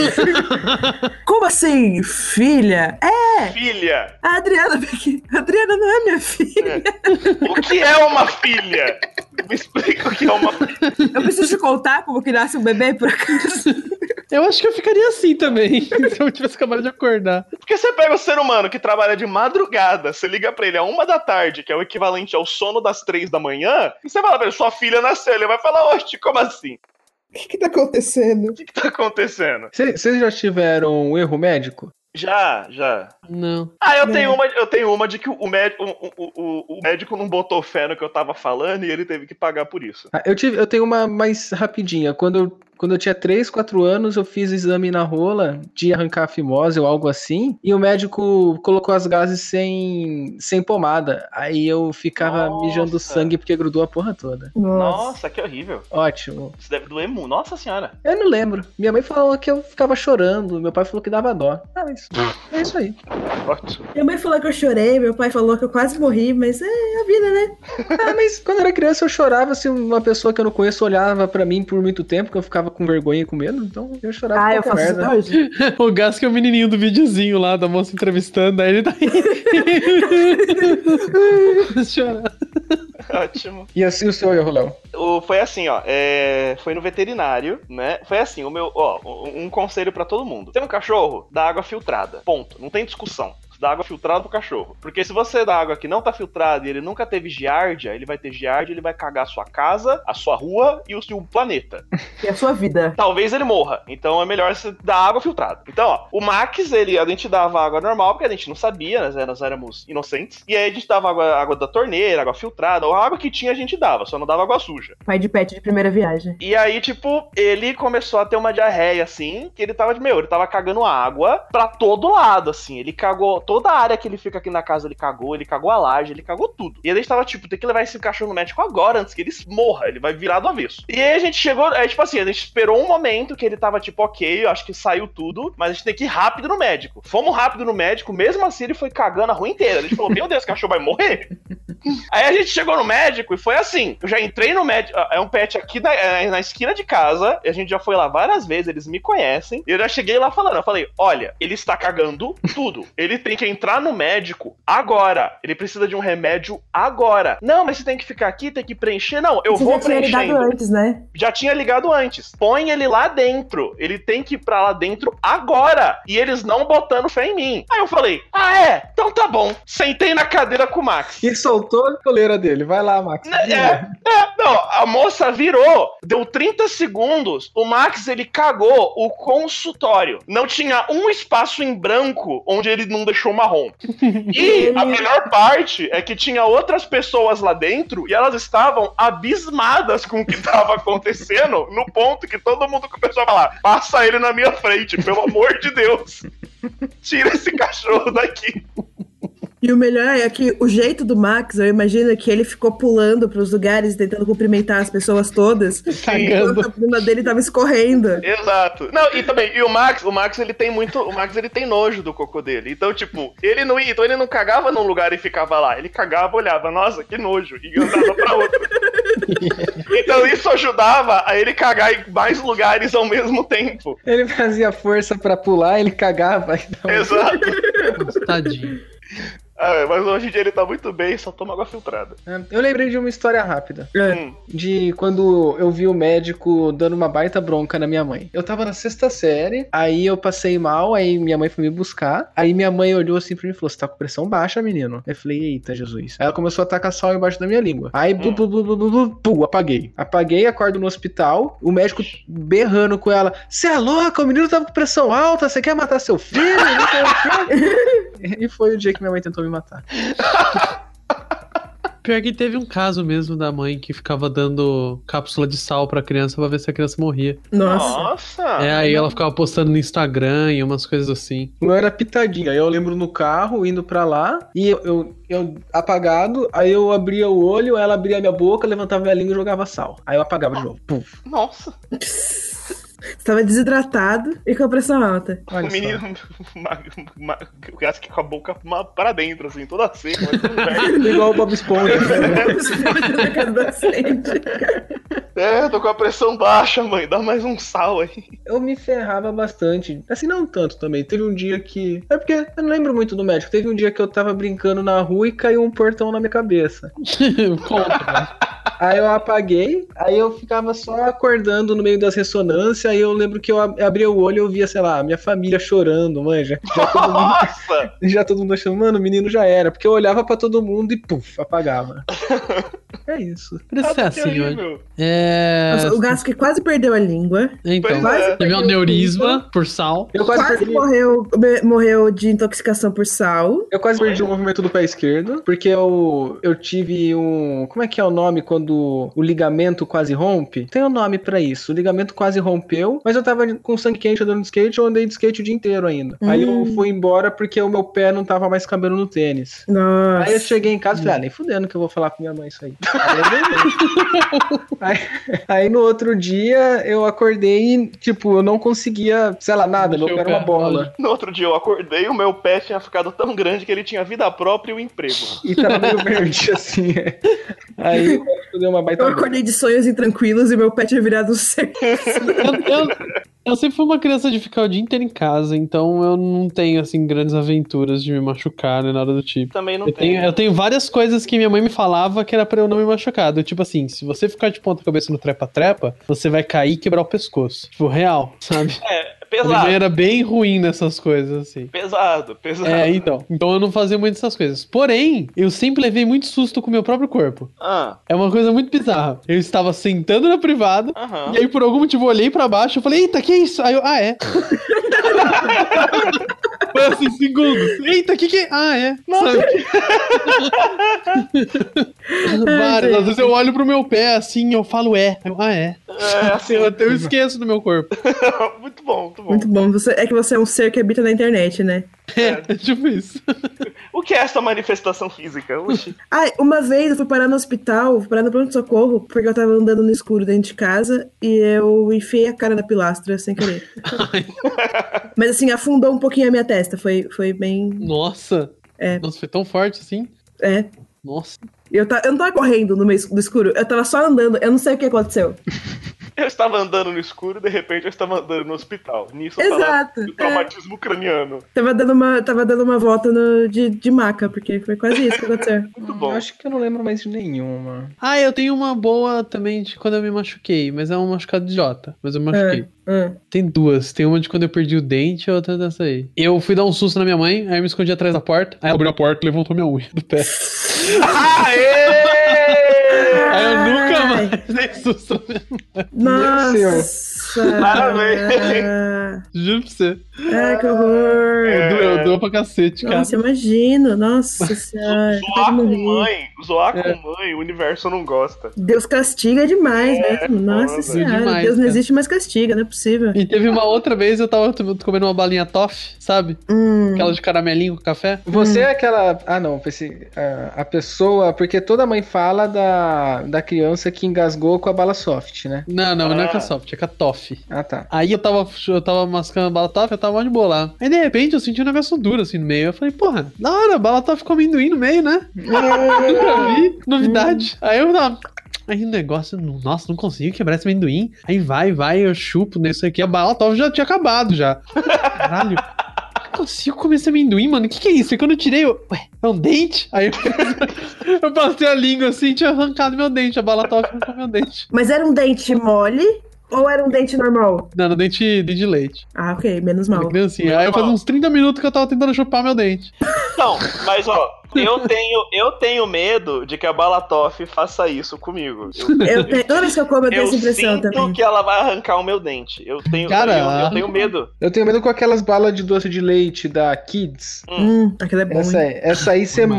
Como assim, filha? Filha. A Adriana não é minha filha. O que é uma filha? Me explica o que é uma filha. Eu preciso te contar como que nasce um bebê, por acaso? Eu acho que eu ficaria assim também, se eu tivesse acabado de acordar. Porque você pega o ser humano que trabalha de madrugada, você liga pra ele a 1 da tarde, que é o equivalente ao sono das 3 da manhã, e você fala pra ele, sua filha nasceu. Ele vai falar, oxe, como assim? O que tá acontecendo? O que tá acontecendo? Vocês já tiveram um erro médico? Já. Não. Eu tenho uma de que o médico não botou fé no que eu tava falando e ele teve que pagar por isso. Eu tenho uma mais rapidinha. Quando eu tinha 3, 4 anos, eu fiz exame na rola de arrancar a fimose ou algo assim, e o médico colocou as gases sem pomada. Aí eu ficava mijando sangue porque grudou a porra toda. Nossa, que horrível. Ótimo. Isso deve doer muito. Nossa senhora. Eu não lembro. Minha mãe falou que eu ficava chorando, meu pai falou que dava dó. Mas é isso aí. Ótimo. Minha mãe falou que eu chorei, meu pai falou que eu quase morri, mas é a vida, né? Mas quando eu era criança eu chorava se uma pessoa que eu não conheço olhava pra mim por muito tempo, que eu ficava com vergonha e com medo, então eu chorava. Eu faço merda. isso hoje. O Gas que é o menininho do videozinho lá, da moça entrevistando, aí ele tá chorando. Ótimo. E assim o seu erro, Léo? Foi assim, foi no veterinário, né? Foi assim, um conselho pra todo mundo. Tem um cachorro, dá água filtrada. Ponto. Não tem discussão. Dá água filtrada pro cachorro. Porque se você dá água que não tá filtrada e ele nunca teve giardia, ele vai ter giardia, ele vai cagar a sua casa, a sua rua e o seu planeta. E a sua vida. Talvez ele morra. Então é melhor você dar água filtrada. Então, o Max, a gente dava água normal, porque a gente não sabia, né? Nós éramos inocentes. E aí a gente dava água da torneira, água filtrada, ou a água que tinha a gente dava, só não dava água suja. Pai de pet de primeira viagem. E aí, tipo, ele começou a ter uma diarreia, assim, que ele tava ele tava cagando água pra todo lado, assim. Ele cagou toda a área que ele fica aqui na casa, ele cagou a laje, ele cagou tudo. E aí a gente tava, tipo, tem que levar esse cachorro no médico agora, antes que ele morra, ele vai virar do avesso. E aí a gente chegou, tipo assim, a gente esperou um momento que ele tava, tipo, ok, eu acho que saiu tudo, mas a gente tem que ir rápido no médico. Fomos rápido no médico, mesmo assim ele foi cagando a rua inteira. A gente falou, meu Deus, o cachorro vai morrer. Aí a gente chegou no médico e foi assim. Eu já entrei no médico. É um pet aqui na esquina de casa. A gente já foi lá várias vezes, eles me conhecem. E eu já cheguei lá falando. Eu falei, olha, ele está cagando tudo. Ele tem que entrar no médico agora. Ele precisa de um remédio agora. Não, mas você tem que ficar aqui, tem que preencher. Não, eu vou preenchendo. Já tinha ligado antes, né? Já tinha ligado antes. Põe ele lá dentro. Ele tem que ir pra lá dentro agora. E eles não botando fé em mim. Aí eu falei, então tá bom. Sentei na cadeira com o Max. E soltou a coleira dele. Vai lá, Max. Não, a moça virou, deu 30 segundos, o Max, ele cagou o consultório. Não tinha um espaço em branco onde ele não deixou marrom. E a melhor parte é que tinha outras pessoas lá dentro e elas estavam abismadas com o que estava acontecendo, no ponto que todo mundo começou a falar, passa ele na minha frente, pelo amor de Deus. Tira esse cachorro daqui. E o melhor é que o jeito do Max, eu imagino que ele ficou pulando pros lugares, tentando cumprimentar as pessoas todas. Cagando. A bunda dele tava escorrendo. Exato. Não, e também, e o Max ele tem nojo do cocô dele. Então, tipo, ele não cagava num lugar e ficava lá. Ele cagava, olhava, nossa, que nojo, e andava pra outro. Então isso ajudava a ele cagar em mais lugares ao mesmo tempo. Ele fazia força pra pular, ele cagava. Então... Exato. Tadinho. Mas hoje em dia ele tá muito bem, só toma água filtrada. Eu lembrei de uma história rápida. De quando eu vi o médico dando uma baita bronca na minha mãe. Eu tava na 6ª série, aí eu passei mal, aí minha mãe foi me buscar. Aí minha mãe olhou assim pra mim e falou, você tá com pressão baixa, menino? Eu falei, eita, Jesus. Aí ela começou a tacar sal embaixo da minha língua. Aí, apaguei. Apaguei, acordo no hospital, o médico berrando com ela, você é louca, o menino tava com pressão alta, você quer matar seu filho? Não sei o quê. E foi o dia que minha mãe tentou me matar. Pior que teve um caso mesmo da mãe que ficava dando cápsula de sal pra criança pra ver se a criança morria. Nossa! Aí ela ficava postando no Instagram e umas coisas assim. Não era pitadinha. Aí eu lembro no carro, indo pra lá, e eu apagado, aí eu abria o olho, ela abria a minha boca, levantava minha língua e jogava sal. Aí eu apagava de novo. Puf. Nossa! Você tava desidratado e com a pressão alta. Olha o menino, acho que com a boca para dentro, assim, toda seca. Igual o Bob Esponja. Tô com a pressão baixa, mãe, dá mais um sal aí. Eu me ferrava bastante. Assim, não tanto também. Teve um dia que... É porque eu não lembro muito do médico. Teve um dia que eu tava brincando na rua e caiu um portão na minha cabeça. Conta, né? Aí eu apaguei, aí eu ficava só acordando no meio das ressonâncias, aí eu lembro que eu abria o olho e eu via, sei lá, minha família chorando, manja. Já todo mundo achando, mano, o menino já era, porque eu olhava pra todo mundo e puf, apagava. É isso. Parece ser assim, hoje. Nossa, o Gask que quase perdeu a língua. Então, teve um aneurisma por sal. Eu quase morreu de intoxicação por sal. Eu quase perdi o movimento do pé esquerdo, porque eu tive um... Como é que é o nome quando o ligamento quase rompe? Tem um nome pra isso. O ligamento quase rompeu, mas eu tava com sangue quente andando de skate, eu andei de skate o dia inteiro ainda. Aí eu fui embora porque o meu pé não tava mais cabendo no tênis. Nossa. Aí eu cheguei em casa e falei, nem fudendo que eu vou falar com minha mãe isso aí. Aí no outro dia eu acordei e, tipo, eu não conseguia, sei lá, nada, meu pé era uma bola. No outro dia eu acordei e o meu pé tinha ficado tão grande que ele tinha vida própria e o emprego. E tava meio verde, assim. Aí eu dei uma baita. Eu acordei de sonhos intranquilos e meu pé tinha virado certo. Eu sempre fui uma criança de ficar o dia inteiro em casa, então eu não tenho, assim, grandes aventuras de me machucar, nem nada do tipo. Também não tenho. Eu tenho várias coisas que minha mãe me falava que era pra eu não me machucar. Tipo assim, se você ficar de ponta cabeça no trepa-trepa, você vai cair e quebrar o pescoço. Tipo, real, sabe? Pesado. Minha mãe era bem ruim nessas coisas, assim. Pesado. Então eu não fazia muito essas coisas. Porém, eu sempre levei muito susto com o meu próprio corpo. É uma coisa muito bizarra. Eu estava sentando na privada, e aí por algum motivo eu olhei pra baixo e falei, eita, que isso? Aí eu, é. Foi assim, segundos. Eita, que é? É. Várias. Às vezes eu olho pro meu pé assim, eu falo, assim, eu até esqueço do meu corpo. Muito bom. Muito bom. É que você é um ser que habita na internet, né? É tipo isso. O que é essa manifestação física? Oxi. Uma vez eu fui parar no hospital, fui parar no pronto-socorro, porque eu tava andando no escuro dentro de casa e eu enfiei a cara na pilastra sem querer. Mas assim, afundou um pouquinho a minha testa. Foi bem... Nossa. Nossa, foi tão forte assim? É. Nossa. Eu não tava correndo no meio do escuro, eu tava só andando, eu não sei o que aconteceu. Eu estava andando no escuro e de repente eu estava andando no hospital. Nisso eu Exato, tava traumatismo craniano. Tava dando uma volta de maca, porque foi quase isso que aconteceu. Muito bom. Eu acho que eu não lembro mais de nenhuma. Eu tenho uma boa também de quando eu me machuquei, mas é um machucado idiota. Mas eu me machuquei. Tem duas. Tem uma de quando eu perdi o dente e outra dessa aí. Eu fui dar um susto na minha mãe, aí eu me escondi atrás da porta. Aí ela abriu a porta e levantou minha unha do pé. Aê! Aí eu nunca mais dei susto na minha mãe. Nossa! Parabéns! Juro pra você. Ai, que horror! Doeu pra cacete, cara. Nossa, imagino. Nossa senhora. Zoar com mãe, o universo não gosta. Deus castiga demais mesmo. Nossa senhora. Demais, Deus não cara. existe, mas castiga, não é possível. E teve uma outra vez, eu tava comendo uma balinha toffee, sabe? Aquela de caramelinho com café. Você é aquela... Ah, não. Pensei... A pessoa... Porque toda mãe fala da criança que engasgou com a bala soft, né? Não é com a soft, é com a toffee. Ah, tá. Aí eu tava mascando a bala toffee, eu tava de boa lá. Aí de repente eu senti um negócio duro assim no meio. Eu falei, porra, da hora, bala toffee com amendoim no meio, né? Nunca vi, novidade. Aí eu tava... Aí o negócio, nossa, não consigo quebrar esse amendoim. Aí vai, eu chupo nisso aqui. A bala toffee já tinha acabado já. Caralho. Não consigo comer esse amendoim, mano. O que é isso? E quando eu tirei, ué, é um dente? Aí eu passei a língua assim, tinha arrancado meu dente. A bala toffee arrancou meu dente. Mas era um dente mole ou era um dente normal? Não, no dente de leite. Ah, ok, menos mal. Assim, aí faz uns 30 minutos que eu tava tentando chupar meu dente. Não, mas ó, eu tenho medo de que a bala toffee faça isso comigo. Toda vez que eu como, eu tenho essa impressão sinto também. que ela vai arrancar o meu dente. Eu tenho medo. Eu tenho medo com aquelas balas de doce de leite da Kids. Aquilo é bom. Essa aí você,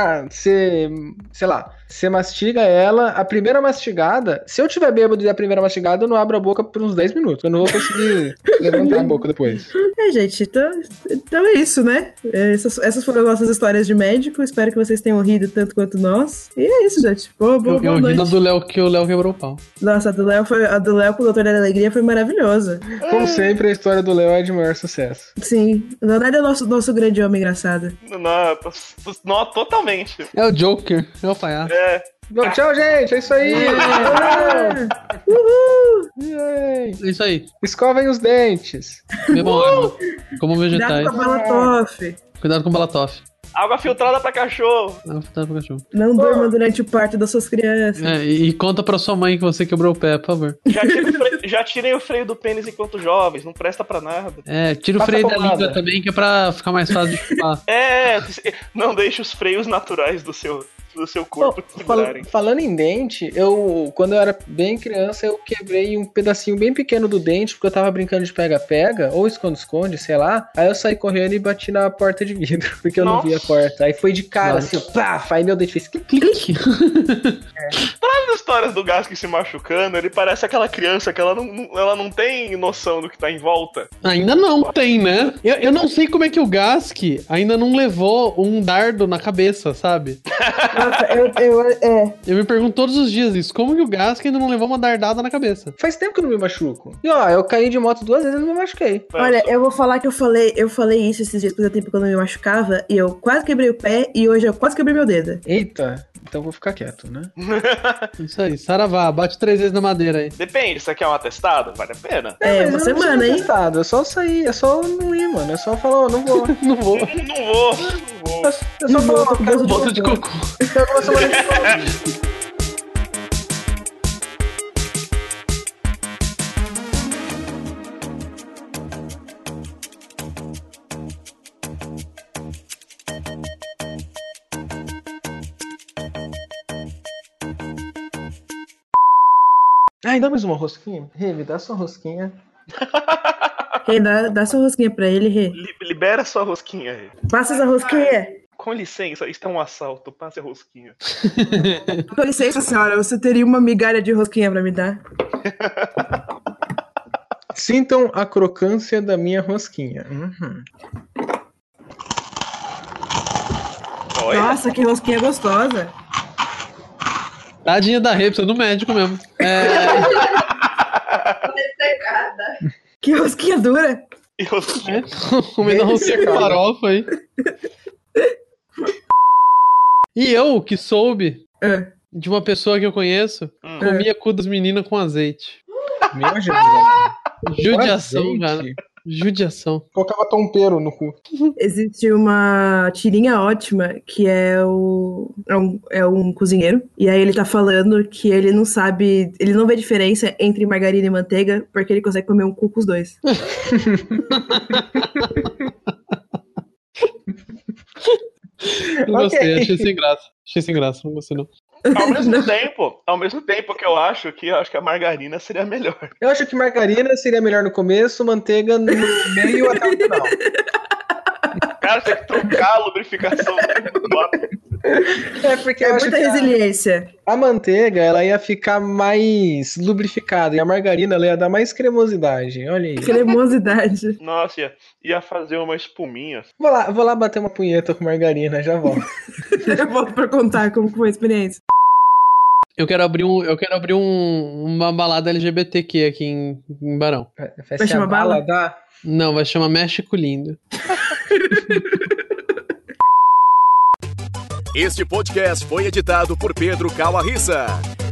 sei lá, você mastiga ela, a primeira mastigada, se eu tiver bêbado e a primeira mastigada, eu não abro a boca por uns 10 minutos. Eu não vou conseguir levantar a boca depois. Gente, então é isso, né? Essas foram as nossas histórias de médico. Espero que vocês tenham rido tanto quanto nós. E é isso, gente. Boa eu noite. ri do Léo, que o Léo quebrou o pau. Nossa, a do Léo com o Doutor da Alegria foi maravilhosa. Como sempre, a história do Léo é de maior sucesso. Sim. O Leonardo é o nosso grande homem engraçado. Não, totalmente. É o Joker, é o palhaço. Bom, tchau, gente. É isso aí. Uhul! É isso aí. Escovem os dentes. Bebam água. Como vegetais. Cuidado com a bala toffee. Cuidado com bala toffee. Água filtrada pra cachorro. Água filtrada pra cachorro. Não durma durante o parto das suas crianças. E conta pra sua mãe que você quebrou o pé, por favor. Já tirei o freio do pênis enquanto jovens, não presta pra nada. Tira o freio da língua também, que é pra ficar mais fácil de chupar. Não deixe os freios naturais do seu corpo segurarem. Falando em dente, quando eu era bem criança, eu quebrei um pedacinho bem pequeno do dente, porque eu tava brincando de pega-pega, ou esconde-esconde, sei lá. Aí eu saí correndo e bati na porta de vidro, porque eu não vi a porta. Aí foi de cara, assim, pá, aí meu dente fez clique. Para as histórias do Gask se machucando, ele parece aquela criança que ela não tem noção do que tá em volta. Ainda não tem, né? Eu não sei como é que o Gask ainda não levou um dardo na cabeça, sabe? Nossa, Eu me pergunto todos os dias isso. Como que o Gask ainda não levou uma dardada na cabeça? Faz tempo que eu não me machuco. E ó, eu caí de moto 2 vezes e não me machuquei. Olha, eu vou falar que eu falei isso esses dias, fazia tempo que eu não me machucava, e eu quase quebrei o pé, e hoje eu quase quebrei meu dedo. Eita, então eu vou ficar quieto, né? Isso aí, saravá, bate 3 vezes na madeira aí. Depende, você quer um atestado? Vale a pena. Uma semana, hein? É só sair, é só não ir, mano. É só falar, não vou. Não vou. É só falar, Bota de cocô. Ai, dá mais uma rosquinha? Rê, me dá sua rosquinha. Rê, dá sua rosquinha pra ele, Rê. Libera sua rosquinha aí. Passa essa rosquinha. Com licença, isso é um assalto. Passe a rosquinha. Com licença, senhora, você teria uma migalha de rosquinha pra me dar? Sintam a crocância da minha rosquinha. Nossa, que rosquinha gostosa. Tadinha da Rê, precisa do médico mesmo. Que rosquinha dura. Comendo rosquinha com farofa aí. E eu, que soube De uma pessoa que eu conheço, comia cu das meninas com azeite. Meu Jesus. Judiação, cara. Judiação. Colocava tompeiro no cu. Existe uma tirinha ótima que é um cozinheiro. E aí ele tá falando que ele não sabe, ele não vê diferença entre margarina e manteiga porque ele consegue comer um cu com os dois. Não gostei, achei sem graça, não gostei não. Ao mesmo tempo que eu acho que a margarina seria melhor. Eu acho que margarina seria melhor no começo, manteiga no meio até o final. Cara, tem que trocar a lubrificação. É porque eu acho muita que resiliência. a manteiga, ela ia ficar mais lubrificada e a margarina, ela ia dar mais cremosidade. Olha aí. Cremosidade. Nossa, ia fazer uma espuminha. Vou lá bater uma punheta com margarina, já volto. Eu volto pra contar como foi a experiência. Eu quero abrir uma balada LGBTQ aqui em Barão. Vai chamar balada? Não, vai chamar México Lindo. Este podcast foi editado por Pedro Calarissa.